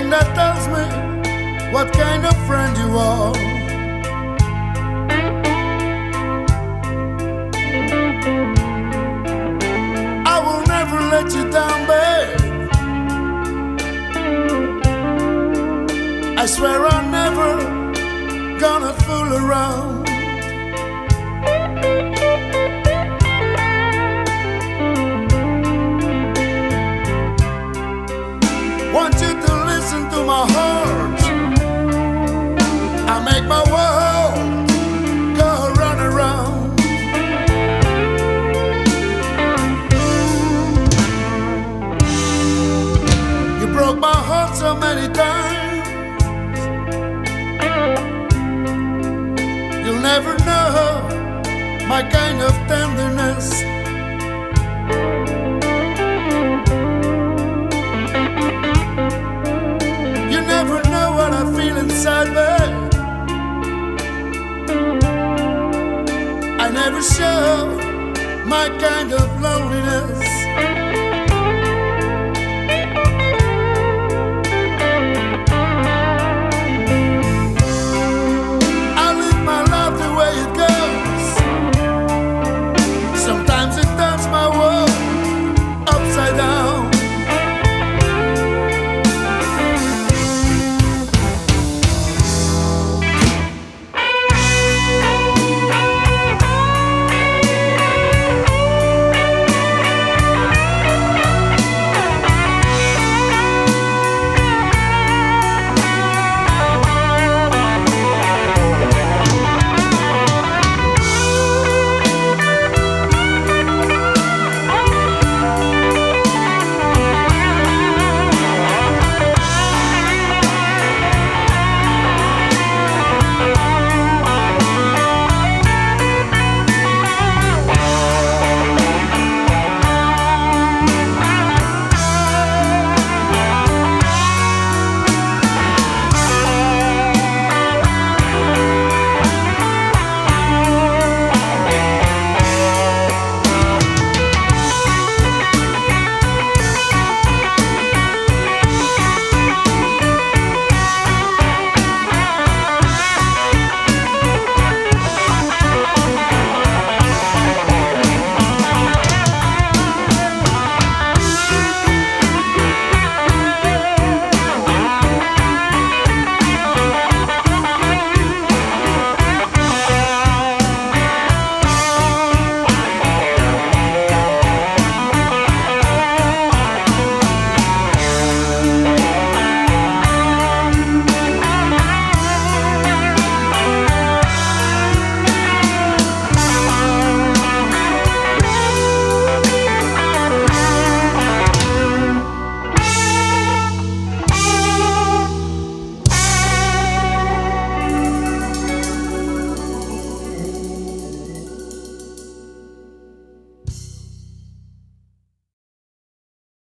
that tells me what kind of friend you are. I will never let you down, babe. I swear I'm never gonna fool around. Want you to listen to my heart. I make my world go run around. You broke my heart so many times. You'll never know my kind of tenderness. You never know what I feel inside, babe. I never show my kind of loneliness.